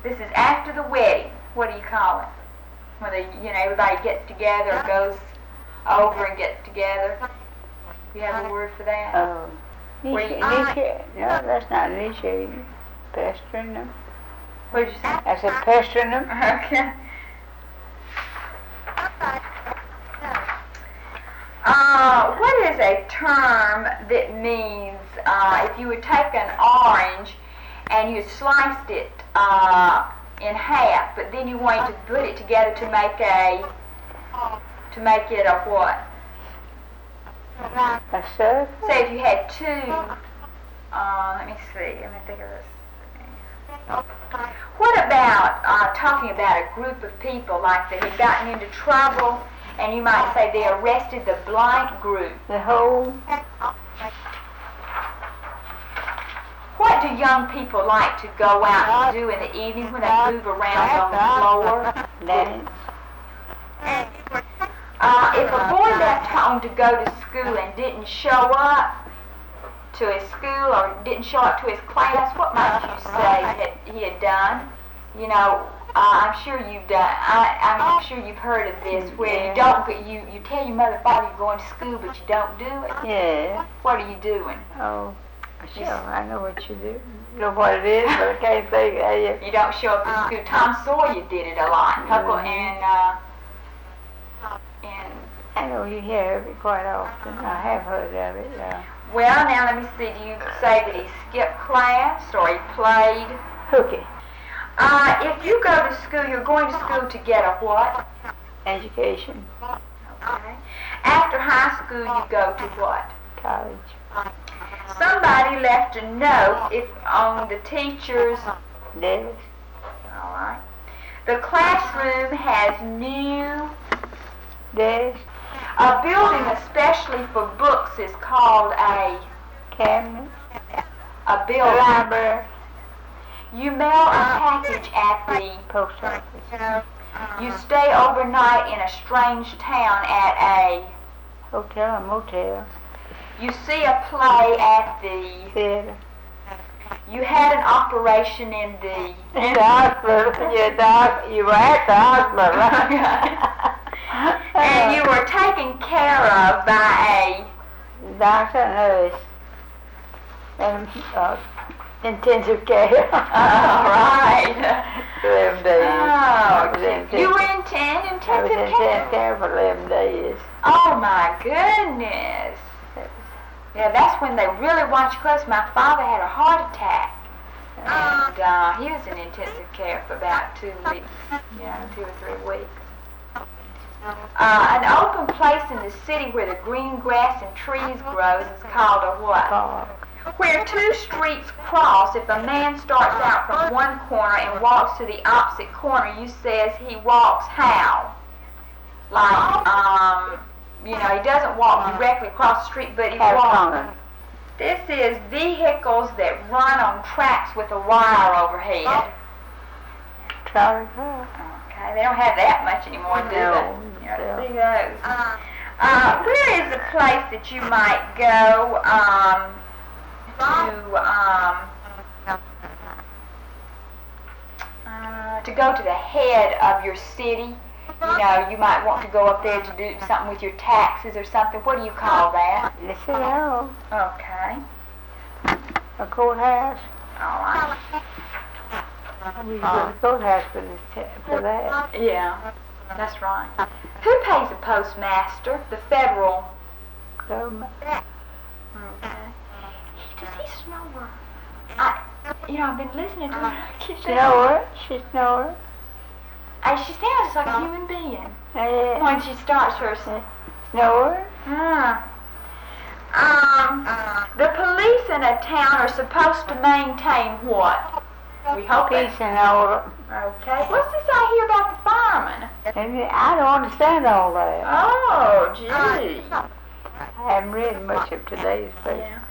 This is after the wedding. What do you call it? When everybody gets together or goes over and gets together. You have a word for that? Oh. No, that's not initiating. Pestering them. What did you say? I said pestering them. Okay. What is a term that means if you would take an orange and you sliced it in half, but then you wanted to put it together to make it a what? A circle? Say if you had two. Let me see. Let me think of this. What about talking about a group of people like that had gotten into trouble, and you might say they arrested the blank group? The whole. What do young people like to go out and do in the evening when they move around on the floor? Dance. If a boy left home to go to school and didn't show up to his school or didn't show up to his class, what might you say that he had done? I'm sure you've done. I'm sure you've heard of this, where you don't you tell your mother and father you're going to school, but you don't do it. Yeah. What are you doing? Oh, sure. I know what you do. You know what it is, but I can't think of it. You don't show up to school. Tom Sawyer did it a lot. And I know you hear of it quite often. I have heard of it. Yeah. Well, now let me see. Do you say that he skipped class or he played hooky? If you go to school, you're going to school to get a what? Education. Okay. After high school, you go to what? College. Somebody left a note on the teacher's desk. All right. The classroom has new desk. A building especially for books is called a cabinet. A building. A library. You mail a package at the post office. You stay overnight in a strange town at a hotel or motel. You see a play at the theater. You had an operation in the hospital. You were at the hospital. And you were taken care of by a doctor and nurse. Intensive care. All right. 11 days. Oh, you were in intensive care? I was in intensive care for 11 days. Oh, my goodness. Yeah, that's when they really watch close. My father had a heart attack. And he was in intensive care for about 2 weeks. 2 or 3 weeks. An open place in the city where the green grass and trees grows is called a what? Park. Where two streets cross, if a man starts out from one corner and walks to the opposite corner, you says he walks how? Like, he doesn't walk directly across the street, but he walks. This is vehicles that run on tracks with a wire overhead. Trolley car. Okay, they don't have that much anymore, do they? See those. Where is the place that you might go to go to the head of your city? You might want to go up there to do something with your taxes or something. What do you call that? The city hall. Okay. A courthouse. All right. We go to the courthouse for that. Yeah, that's right. Who pays the postmaster? The federal government. Okay. Does he snore? I've been listening to her. Snore? She snores. She sounds just like a human being. Yeah. When she starts her snore. The police in a town are supposed to maintain what? We hope peace and order. Okay. What's this I hear about the firemen? I don't understand all that. Oh, gee. I haven't read much of today's paper. Yeah.